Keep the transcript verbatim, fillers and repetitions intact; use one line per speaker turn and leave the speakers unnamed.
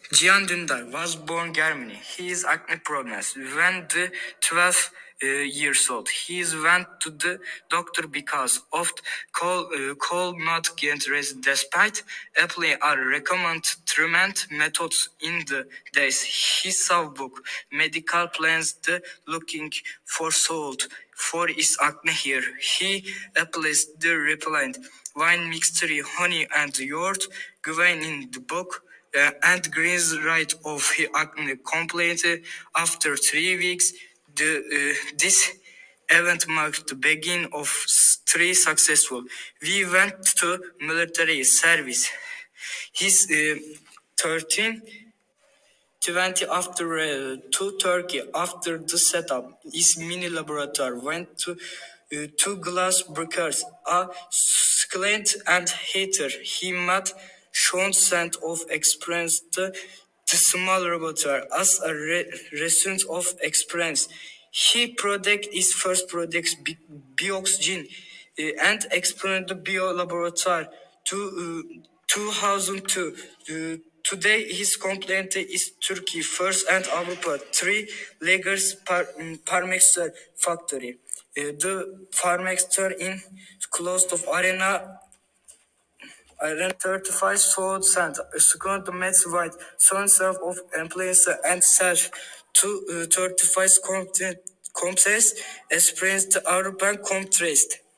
Cihan Dündar was born Germany. He is acne problems. When the twelve uh, years old, he went to the doctor because of cold, uh, cold not get rest. Despite applying our recommended treatment methods in the days, he saw book medical plans the looking for salt for his acne here. He applies the repellent wine mixture, honey and yogurt given in the book. Uh, and Green's right of his acne completed after three weeks. The, uh, this event marked the beginning of three successful. We went to military service. His uh, thirteen twenty after uh, to Turkey after the setup. His mini laboratory went to uh, two glass breakers, a slant and heater. He met Sean Sand of experience the, the small laboratory as a re- result of experience. He product his first products bi- bioxygen uh, and expanded the bio laboratory to uh, two thousand two. Uh, today his complaint is Turkey first and Avrupa three Lagers par, um, Parmexer factory. Uh, the Parmexer in close of arena Iron thirty-five sold cent, second the Mets white, son self of employees and such to uh, thirty-five content comptes experience the urban contrast.